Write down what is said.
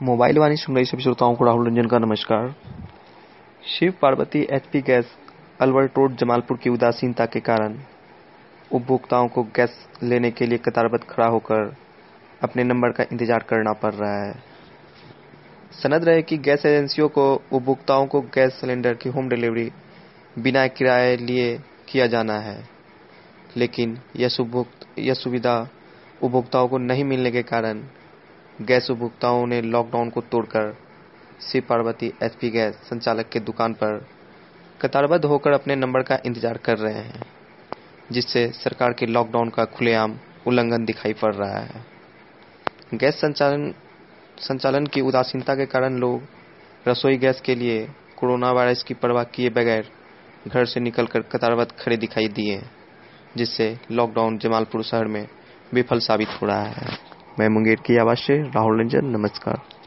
Mobile वाणी सुन रही सभी श्रोताओं को राहुल रंजन का नमस्कार। Shiv Parvati HP gas Albert road Jamalpur की उदासीनता के कारण उपभोक्ताओं को गैस लेने के लिए कतारबद्ध खड़ा होकर अपने नंबर का इंतजार करना पड़ रहा है। सनद रहे कि गैस एजेंसियों को उपभोक्ताओं को गैस सिलेंडर की होम डिलीवरी बिना किराए लिए किया जाना है, लेकिन यह सुविधा उपभोक्ताओं को नहीं मिलने के कारण गैस उपभोक्ताओं ने लॉकडाउन को तोड़कर शिव पार्वती एचपी गैस संचालक के दुकान पर कतारबद्ध होकर अपने नंबर का इंतजार कर रहे हैं, जिससे सरकार के लॉकडाउन का खुलेआम उल्लंघन दिखाई पड़ रहा है। गैस संचालन की उदासीनता के कारण लोग रसोई गैस के लिए कोरोना वायरस की परवाह किए बगैर घर से निकलकर कतारबद्ध खड़े दिखाई दिए, जिससे लॉकडाउन जमालपुर शहर में विफल साबित हो रहा है। मैं मुंगेर की आवाज से राहुल रंजन, नमस्कार।